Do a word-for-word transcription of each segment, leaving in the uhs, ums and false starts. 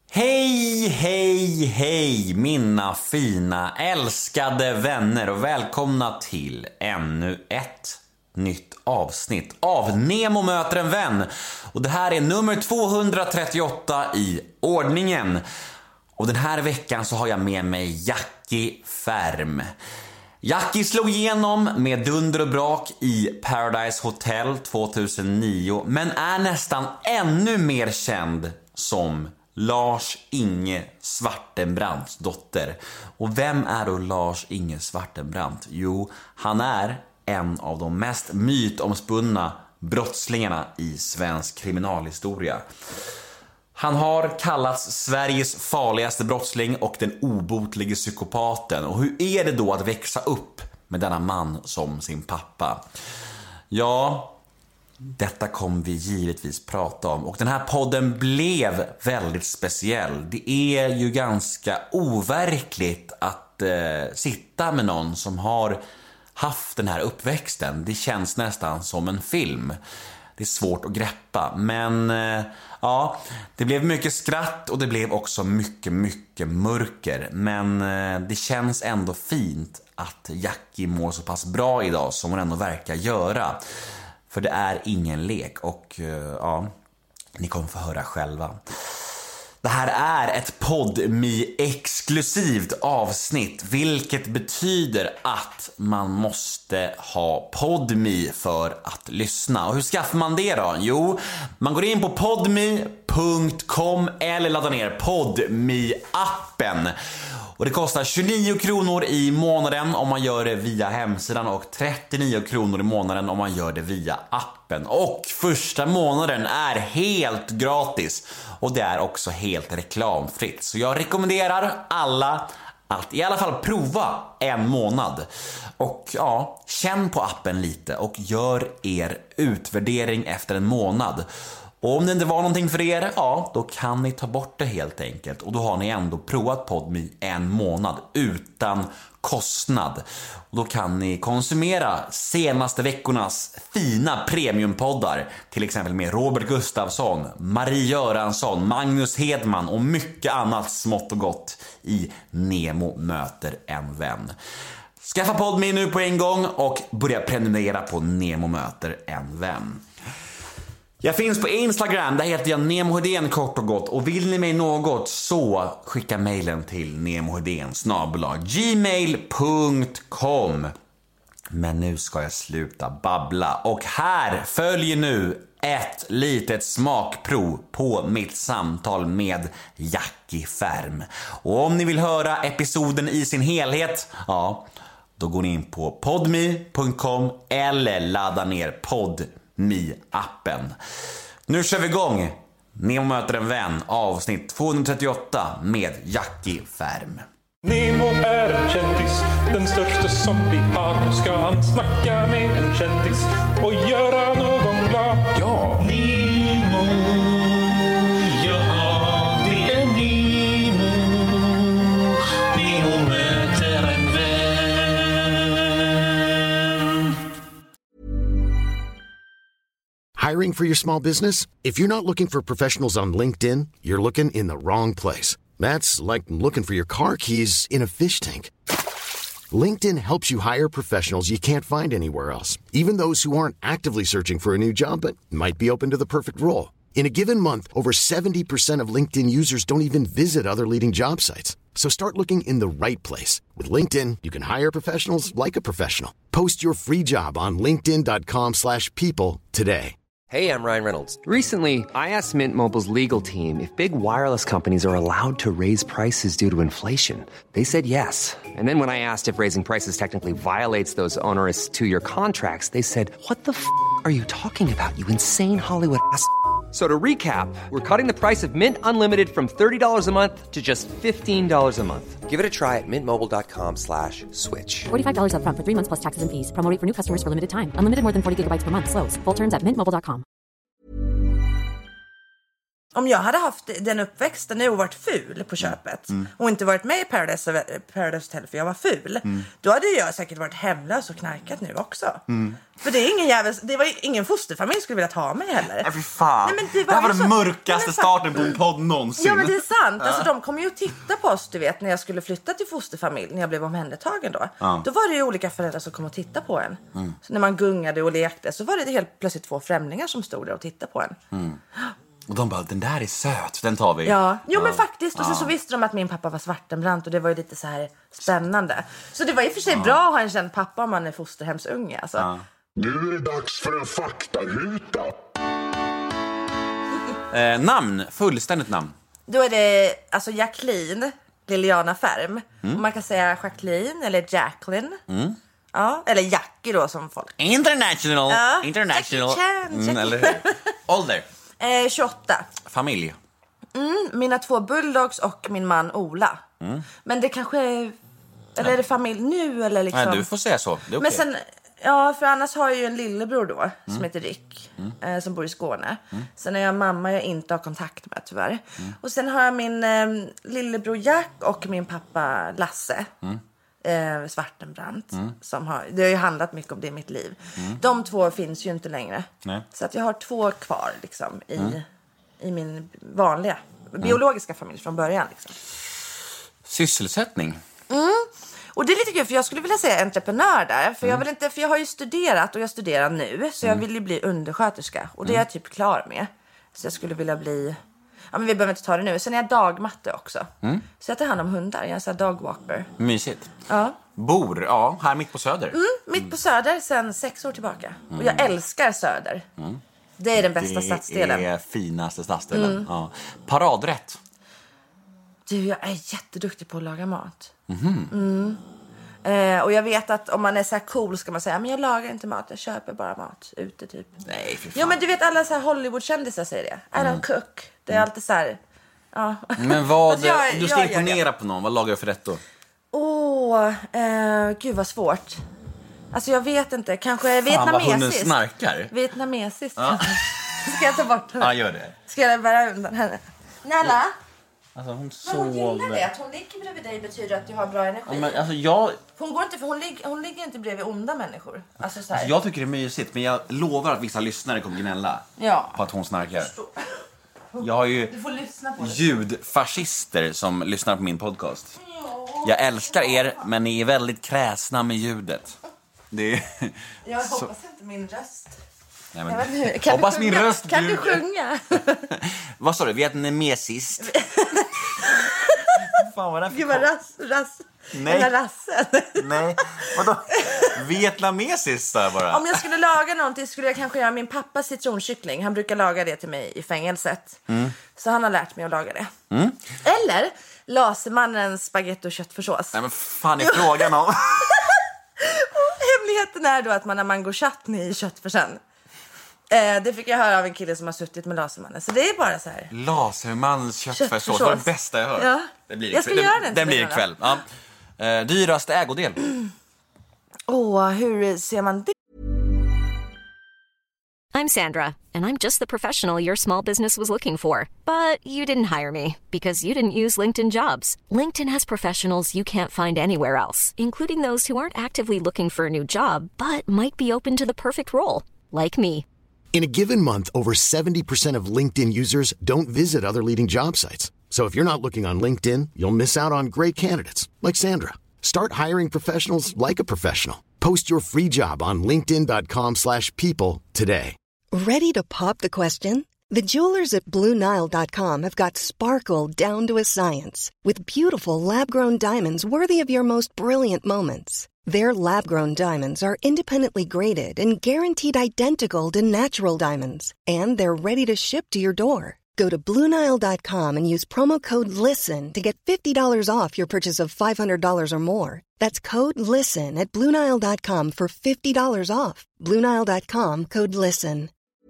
Hej, hej, hej mina fina, älskade vänner och välkomna till ännu ett nytt avsnitt av Nemo möter en vän. Och det här är nummer tvåhundratrettioåtta i ordningen. Och den här veckan så har jag med mig Jackie Färm. Jackie slog igenom med dunder och brak i Paradise Hotel tjugohundranio, men är nästan ännu mer känd som Lars-Inge Svartenbrandts dotter. Och vem är då Lars-Inge Svartenbrandt? Jo, han är en av de mest mytomspunna brottslingarna i svensk kriminalhistoria. Han har kallats Sveriges farligaste brottsling och den obotlige psykopaten. Och hur är det då att växa upp med denna man som sin pappa? Ja, detta kommer vi givetvis prata om. Och den här podden blev väldigt speciell. Det är ju ganska overkligt att eh, sitta med någon som har haft den här uppväxten. Det känns nästan som en film. Det är svårt att greppa. Men eh, ja, det blev mycket skratt och det blev också mycket, mycket mörker. Men eh, det känns ändå fint att Jackie mår så pass bra idag som hon ändå verkar göra. För det är ingen lek och uh, ja, ni kommer få höra själva. Det här är ett Podme-exklusivt avsnitt, vilket betyder att man måste ha Podme för att lyssna. Och hur skaffar man det då? Jo, man går in på podme punkt com eller laddar ner Podme-appen. Och det kostar tjugonio kronor i månaden om man gör det via hemsidan och trettionio kronor i månaden om man gör det via appen. Och första månaden är helt gratis och det är också helt reklamfritt. Så jag rekommenderar alla att i alla fall prova en månad. Och ja, känn på appen lite och gör er utvärdering efter en månad. Och om det inte var någonting för er, ja, då kan ni ta bort det helt enkelt. Och då har ni ändå provat Podme en månad utan kostnad. Och då kan ni konsumera senaste veckornas fina premiumpoddar. Till exempel med Robert Gustafsson, Marie Göransson, Magnus Hedman och mycket annat smått och gott i Nemo möter en vän. Skaffa Podme nu på en gång och börja prenumerera på Nemo möter en vän. Jag finns på Instagram, där heter jag Nemo Hedén kort och gott. Och vill ni mig något så skicka mejlen till nemohedén snabel-a gmail punkt com. Men nu ska jag sluta babbla. Och här följer nu ett litet smakprov på mitt samtal med Jackie Färm. Och om ni vill höra episoden i sin helhet, ja, då går ni in på podme punkt com eller laddar ner Podme-appen. Nu kör vi igång. Nemo möter en vän, avsnitt tvåhundratrettioåtta med Jackie Färm. Nemo är en kändis, den största som vi har. Nu ska han snacka med en kändis och göra någon glad. Ja, Nemo, ja, det är Nemo. Nemo möter en vän. Hiring for your small business? If you're not looking for professionals on LinkedIn, you're looking in the wrong place. That's like looking for your car keys in a fish tank. LinkedIn helps you hire professionals you can't find anywhere else, even those who aren't actively searching for a new job but might be open to the perfect role. In a given month, over seventy percent of LinkedIn users don't even visit other leading job sites. So start looking in the right place. With LinkedIn, you can hire professionals like a professional. Post your free job on linkedin dot com slash people today. Hey, I'm Ryan Reynolds. Recently, I asked Mint Mobile's legal team if big wireless companies are allowed to raise prices due to inflation. They said yes. And then when I asked if raising prices technically violates those onerous two-year contracts, they said, "What the f*** are you talking about, you insane Hollywood ass?" So to recap, we're cutting the price of Mint Unlimited from thirty dollars a month to just fifteen dollars a month. Give it a try at mintmobile.com slash switch. forty-five dollars up front for three months plus taxes and fees. Promo rate for new customers for limited time. Unlimited more than forty gigabytes per month. Slows full terms at mint mobile dot com. Om jag hade haft den uppväxten nu och varit ful på köpet mm. och inte varit med i Paradise, Paradise Hotel för jag var ful, mm. då hade jag säkert varit hemlös och knarkat nu också. Mm. För det är ingen jävel, det var ingen fosterfamilj skulle vilja ta mig heller. Nej, fy fan. Nej, men det var, det var den mörkaste men, starten på en podd någonsin. Ja, men det är sant. Ja. Alltså, de kom ju att titta på oss, du vet, när jag skulle flytta till fosterfamilj, när jag blev omhändertagen då. Ja. Då var det ju olika föräldrar som kom och titta på en. Mm. Så när man gungade och lekte så var det helt plötsligt två främlingar som stod där och tittade på en. Mm. Och de bara, den där är söt, den tar vi. Ja, jo men faktiskt. Och så, ja. så visste de att min pappa var Svartenbrandt och det var ju lite så här spännande. Så det var i och för sig ja. bra att ha en känd pappa om man är fosterhemsunge. Alltså. Ja. Nu är det dags för en faktaruta. eh, namn, fullständigt namn. Då är det alltså Jacqueline Liliana Färm. Mm. Man kan säga Jacqueline eller Jacqueline. Mm. Ja, eller Jackie då som folk. International. Ja. International. Jackie Chan, Jackie. Mm, eller ålder. Eh, tjugoåtta. Familj. Mm, mina två bulldogs och min man Ola. Mm. Men det kanske är... Eller är det familj nu eller liksom... Nej, du får säga så. Det är okay. Men sen... Ja, för annars har jag ju en lillebror då mm. som heter Rick. Mm. Eh, som bor i Skåne. Mm. Sen är jag mamma jag inte har kontakt med tyvärr. Mm. Och sen har jag min eh, lillebror Jack och min pappa Lasse. Mm. Eh, Svartenbrandt. Mm. Som har, det har ju handlat mycket om det i mitt liv. Mm. De två finns ju inte längre. Nej. Så att jag har två kvar liksom i, mm. i min vanliga biologiska mm. familj från början. Liksom. Sysselsättning. Mm. Och det är lite kul för jag skulle vilja säga entreprenör där. För, mm. jag vill inte, för jag har ju studerat och jag studerar nu. Så jag vill ju bli undersköterska. Och det är jag typ klar med. Så jag skulle vilja bli... Ja, men vi behöver inte ta det nu. Sen är jag dagmatte också. Mm. Så jag tar hand om hundar. Jag är så här dogwalker. Mysigt. Ja. Bor, ja, här mitt på Söder. Mm, mitt på Söder sen sex år tillbaka. Mm. Och jag älskar Söder. Mm. Det är den bästa det stadsdelen. Det är finaste stadsdelen. Mm. Ja. Paradrätt. Du, jag är jätteduktig på att laga mat. Mm. Mm. Eh, och jag vet att om man är så här cool ska man säga men jag lagar inte mat, jag köper bara mat ute typ. Nej, för fan. Jo, men du vet alla så här Hollywood-kändisar säger det. I don't mm. cook. Det är mm. alltid så här. Ja. Men vad, jag, du ska jag, imponera jag, jag. på någon. Vad lagar du för rätt då? Åh, oh, eh, gud vad svårt. Alltså jag vet inte, kanske vietnamesiskt. Fan vad hunden snarkar. Vietnamesiskt. Ja. Ska jag ta bort henne? Ja, gör det. Ska jag bära undan henne? Nella? Alltså hon sover. Men hon gillar det. Att hon ligger bredvid dig betyder att du har bra energi. Ja, men alltså jag... Hon går inte, för hon, lig- hon ligger inte bredvid onda människor. Alltså, så här. Alltså jag tycker det är mysigt, men jag lovar att vissa lyssnare kommer gnälla ja. på att hon snarkar. Jag har ju du får lyssna på ljudfascister som lyssnar på min podcast. Jag älskar er, men ni är väldigt kräsna med ljudet. Det är... Jag hoppas så... inte min röst. Nej, men... kan hoppas min röst. Kan du sjunga? Vad sa du? Vietnamesiskt. Fan, vad är det för Gud, vad ras, ras. Nej. Rassen. Nej. Vadå? Vietnamesiskt där bara. Om jag skulle laga någonting skulle jag kanske göra min pappas citronkyckling. Han brukar laga det till mig i fängelset. Mm. Så han har lärt mig att laga det. Mm. Eller Lasermannens spaghetti och köttfärssås. Nej, men fan är frågan om. Hemligheten är då att man har mango chutney i köttfärsen. Eh, det fick jag höra av en kille som har suttit med Lasermannen. Så det är bara så här. Lasermans köttfärssås, det var det bästa jag hört. Ja. Det blir jag ska ikväll. göra den. Den blir ikväll. Ja. Eh, dyraste ägodel. Åh, oh, hur ser man det? I'm Sandra, and I'm just the professional your small business was looking for. But you didn't hire me because you didn't use LinkedIn Jobs. LinkedIn has professionals you can't find anywhere else, including those who aren't actively looking for a new job, but might be open to the perfect role, like me. In a given month, over seventy percent of LinkedIn users don't visit other leading job sites. So if you're not looking on LinkedIn, you'll miss out on great candidates like Sandra. Start hiring professionals like a professional. Post your free job on linkedin dot com slash people today. Ready to pop the question? The jewelers at Blue Nile dot com have got sparkle down to a science with beautiful lab-grown diamonds worthy of your most brilliant moments. Their lab-grown diamonds are independently graded and guaranteed identical to natural diamonds. And they're ready to ship to your door. Go to Blue Nile dot com and use promo code LISTEN to get fifty dollars off your purchase of five hundred dollars or more. That's code LISTEN at Blue Nile dot com for fifty dollars off. Blue Nile dot com, code LISTEN.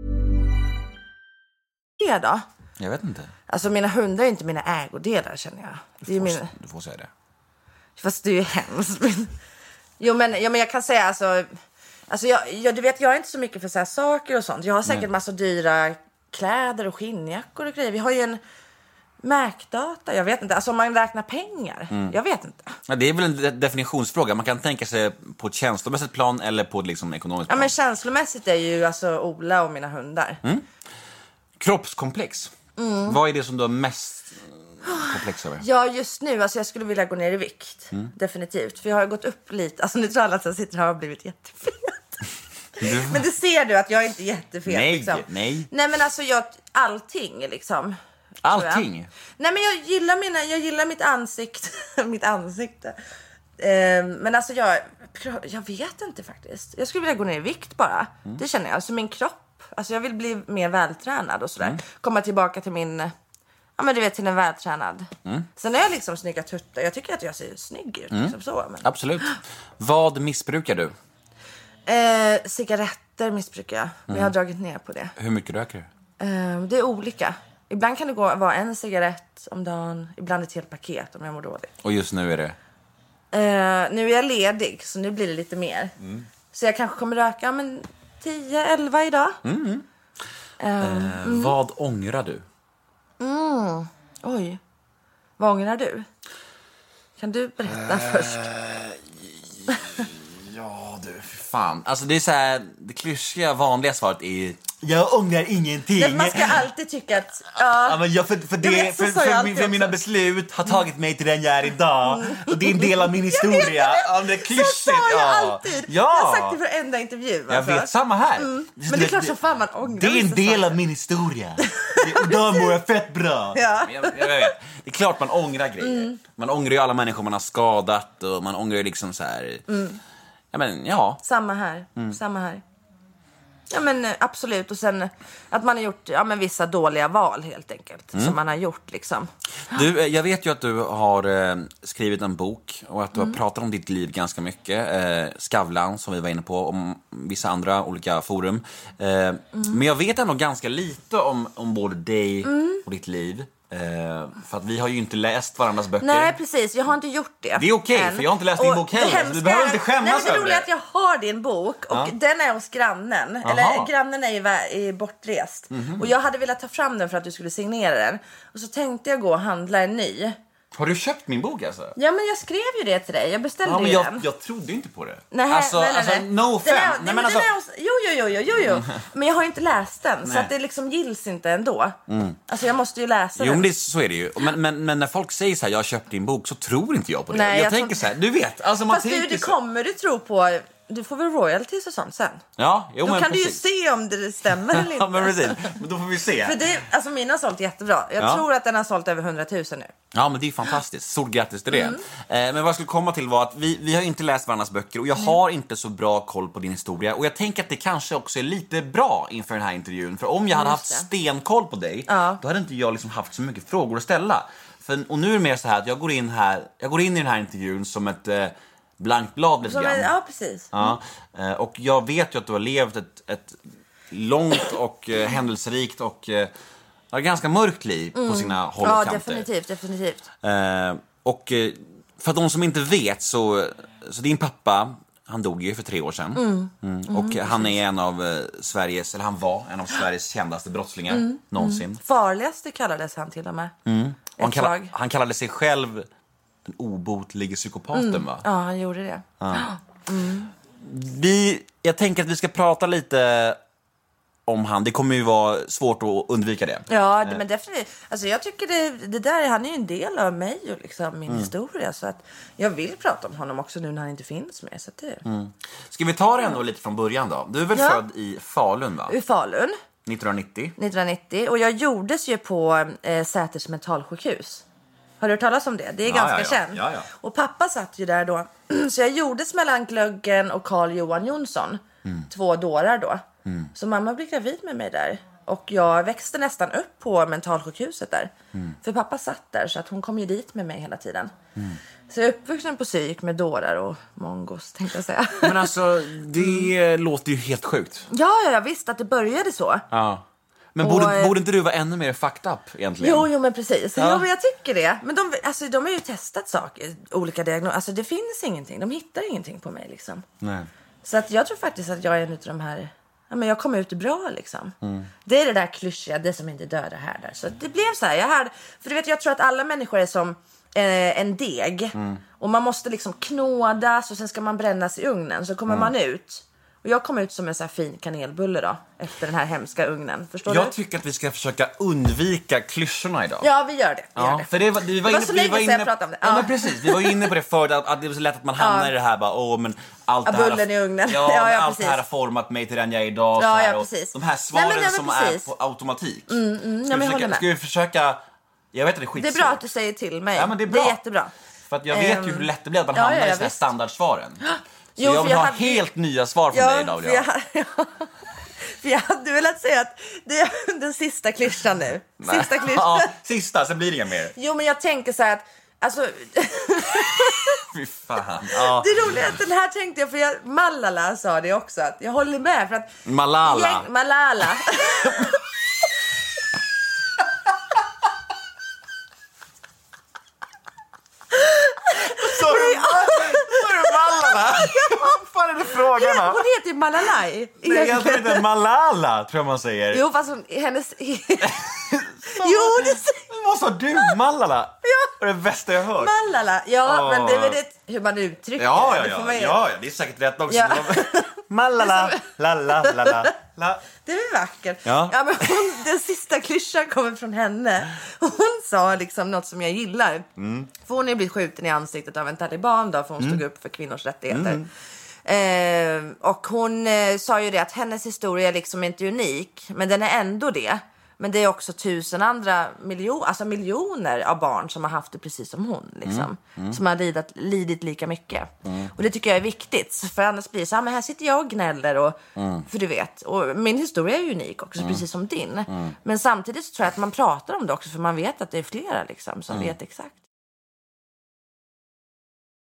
Det då? Jag vet inte. Alltså mina hundar är inte mina ägodelar, känner jag. Det är du, får, mina... du får säga det. Fast det är ju hemskt. Jo, men, ja, men jag kan säga alltså... Alltså jag, jag, du vet, jag är inte så mycket för så här saker och sånt. Jag har säkert Nej. massa dyra kläder och skinnjackor och grejer. Vi har ju en Mac-data, jag vet inte. Alltså om man räknar pengar, mm. jag vet inte. Ja, det är väl en de- definitionsfråga. Man kan tänka sig på ett känslomässigt plan eller på ett liksom ekonomiskt plan. Ja, men känslomässigt är ju alltså Ola och mina hundar. Mm. Kroppskomplex. Mm. Vad är det som du har mest komplex över? Ja, just nu, alltså jag skulle vilja gå ner i vikt. Mm. Definitivt, för jag har gått upp lite. Alltså nu tror alla att jag sitter här och har blivit jättefet. Du... Men det ser du att jag är inte jättefet. Nej, liksom. nej. Nej, men alltså jag, allting liksom. Allting? Nej, men jag gillar, mina, jag gillar mitt ansikte. mitt ansikte. Eh, men alltså jag, jag vet inte faktiskt. Jag skulle vilja gå ner i vikt bara. Mm. Det känner jag. Alltså min kropp. Alltså jag vill bli mer vältränad och sådär. Mm. Komma tillbaka till min... Ja, men du vet, till en vältränad. Mm. Sen är jag liksom snygga tuttar. Jag tycker att jag ser snygg ut. Mm. Liksom så, men... Absolut. Vad missbrukar du? Eh, cigaretter missbrukar jag. Mm. Men jag har dragit ner på det. Hur mycket röker du? Eh, det är olika. Ibland kan det gå, vara en cigarett om dagen. Ibland ett helt paket om jag mår dåligt. Och just nu är det? Eh, nu är jag ledig, så nu blir det lite mer. Mm. Så jag kanske kommer röka men tio elva idag. Mm. Eh, eh, mm. Vad ångrar du? Mm. Oj. Vad ångrar du? Kan du berätta eh, först? Ja, du, fan. Alltså det är så här, det klyschiga vanliga svaret är jag ångrar ingenting. Nej, man ska alltid tycka att ja, ja men jag, för, för, det, för, för, för, för mina beslut har tagit mig till den jag är idag. Mm. Och det är en del av min historia. Ja, det är klyschigt. Så sa jag ja. alltid. Ja. Jag har sagt det för varenda intervju. Jag alltså. vet, samma här. Mm. Men det är klart så fan man ångrar. Det är en del av min historia. Idag mår jag fett bra. Ja. Jag, jag vet. Det är klart man ångrar grejer. Mm. Man ångrar ju alla människor man har skadat. Och man ångrar ju liksom så här. Mm. Ja, men, ja. Samma här. Mm. Samma här. Ja, men absolut. Och sen att man har gjort ja, men vissa dåliga val helt enkelt. Mm. Som man har gjort liksom. Du, jag vet ju att du har eh, skrivit en bok. Och att du mm. har pratat om ditt liv ganska mycket. Eh, Skavlan som vi var inne på. Om vissa andra olika forum. Eh, mm. Men jag vet ändå ganska lite om, om både dig mm. och ditt liv. Uh, för att vi har ju inte läst varandras böcker. Nej, precis, jag har inte gjort det. Det är okej, okay, för jag har inte läst din och bok heller hemska... Så du behöver inte skämmas över det. Det är roligt att jag har din bok. Och ja. den är hos grannen. Aha. Eller grannen är ju är bortrest. Mm-hmm. Och jag hade velat ta fram den för att du skulle signera den. Och så tänkte jag gå och handla en ny. Har du köpt min bok alltså? Ja, men jag skrev ju det till dig. Jag beställde ja, men ju jag, den. Jag trodde inte på det. Nej, alltså, nej, nej, alltså nej. no offense. Nej, nej, men alltså... hos... Jo, jo, jo, jo, jo. Men jag har inte läst den. Nej. Så att det liksom gills inte ändå. Mm. Alltså jag måste ju läsa jo, den. Jo, så är det ju. Men, men, men när folk säger så här, jag har köpt din bok, så tror inte jag på det. Nej, jag, jag tänker tror... så här, du vet. Alltså, man fast du, det kommer du tro på... Du får väl royalties och sånt sen. Ja, jo, då men kan precis. du ju se om det stämmer eller inte. Ja, men precis. Men då får vi se. För det, alltså mina har sålt jättebra. Jag ja. tror att den har sålt över hundratusen nu. Ja, men det är fantastiskt. Stort grattis till det. Mm. Eh, men vad jag skulle komma till var att vi, vi har inte läst varandras böcker. Och jag mm. har inte så bra koll på din historia. Och jag tänker att det kanske också är lite bra inför den här intervjun. För om jag hade haft stenkoll på dig, ja. då hade inte jag liksom haft så mycket frågor att ställa. För, och nu är det mer så här att jag går in, här, jag går in i den här intervjun som ett... Eh, blankt blad lite grann. Ja, precis. Ja, och jag vet ju att du har levt ett, ett långt och eh, händelserikt och eh, ganska mörkt liv mm. på sina håll och ja, kanter. Ja, definitivt, definitivt. Eh, och eh, för de som inte vet så, så din pappa, han dog ju för tre år sedan. Mm. Mm. Och mm, han är en av eh, Sveriges, eller han var en av Sveriges kändaste brottslingar mm. någonsin. Mm. Farligaste kallades han till och med. Mm. Och han, kallade, han kallade sig själv den obotliga psykopaten, mm. va? Ja, han gjorde det. Ja. Mm. Vi, jag tänker att vi ska prata lite om han. Det kommer ju vara svårt att undvika det. Ja, det, men definitivt. Alltså jag tycker det, det där, han är ju en del av mig och liksom min mm. historia. Så att jag vill prata om honom också nu när han inte finns med. Så att det... mm. Ska vi ta det ändå lite från början då? Du är väl ja. född i Falun, va? I Falun. nittonhundranittio. nittonhundranittio. Och jag gjordes ju på eh, Säters mentalsjukhus. Har du hört talas om det? Det är ja, ganska ja, ja. känt. Ja, ja. Och pappa satt ju där då. Så jag gjordes mellan Glöggen och Carl Johan Jonsson. Mm. Två dårar då. Mm. Så mamma blev gravid med mig där. Och jag växte nästan upp på mentalsjukhuset där. Mm. För pappa satt där så att hon kom ju dit med mig hela tiden. Mm. Så jag är uppvuxen på psyk med dårar och mongos, tänkte jag säga. Men alltså, det mm. låter ju helt sjukt. Ja, jag visste att det började så. Ja. Men och, borde, borde inte du vara ännu mer fucked up egentligen? Jo, jo men precis. Ja. Jo, men jag tycker det. Men de, alltså, de har ju testat saker, olika diagnoser. Alltså det finns ingenting. De hittar ingenting på mig liksom. Nej. Så att jag tror faktiskt att jag är en av de här ja, men jag kom ut bra liksom. Mm. Det är det där klyschiga, det som inte dör det här där. Så det blev så här, jag hade, för du vet, jag tror att alla människor är som eh, en deg. Mm. Och man måste liksom knådas och sen ska man brännas i ugnen. Så kommer mm. man ut. Och jag kom ut som en så här fin kanelbulle då, efter den här hemska ugnen. Förstår jag du? tycker att vi ska försöka undvika klyschorna idag. Ja, vi gör det. Vi ja, gör det. För det var, vi var, det var inne, så vi länge var sedan inne, jag pratade om det. Ja, ja. men precis. Vi var inne på det förut, att, att det var så lätt att man hamnar ja. i det här. Bara, åh, men allt ja, det här, bullen i ugnen. Ja, ja, ja, allt det här har format mig till den jag är idag. Ja, här, ja, precis. Och de här svaren Nej, men, som precis. är på automatik. Mm, mm, ska, ja, vi men försöka, ska vi försöka... Jag vet att det är skitsvårt. Det är bra att du säger till mig. Ja, men det är bra. Det är jättebra. För att jag vet ju hur lätt det blir att man ja, hamnar ja, ja, i såna här visst. standardsvaren. Så jo, jag vill jag ha hade... helt nya svar från ja, dig idag. För jag, ja. För jag hade velat säga att det är den sista klyschan nu. Sista klyschan. Ja, sista, sen blir det inga mer. Jo, men jag tänker så här att... Alltså... Fy fan. Ja. Det är roligt att den här tänkte jag, för jag, Malala sa det också. Att jag håller med för att... Malala. Gäng, Malala. Sorry, Malala. Vad fan är det frågan om? Hon heter ju Malalai. Nej, jag tror inte Malala, tror jag man säger. Jo, fast hon, hennes... jo, det säger... Vad sa du? Malala? Ja. Det är det bästa jag hört. Malala, ja, oh. men det är väl det, hur man uttrycker ja, ja, det. ja, man... ja, ja, det är säkert rätt också. Ja. Malala, la, la, la, la, la. Det är vackert. Ja. Ja, men hon, den sista klyschan kommer från henne. Hon sa liksom något som jag gillar. Mm. För hon är blivit skjuten i ansiktet av en taliban då, för hon mm. stod upp för kvinnors rättigheter. Mm. Eh, och hon eh, sa ju det att hennes historia är liksom inte unik, men den är ändå det. Men det är också tusen andra miljoner, alltså miljoner av barn som har haft det precis som hon. Liksom, mm. Mm. Som har lidit, lidit lika mycket. Mm. Och det tycker jag är viktigt. För annars blir det så här, men här sitter jag och gnäller. Och, mm. För du vet, och min historia är ju unik också, mm. precis som din. Mm. Men samtidigt så tror jag att man pratar om det också, för man vet att det är flera liksom, som mm. vet exakt.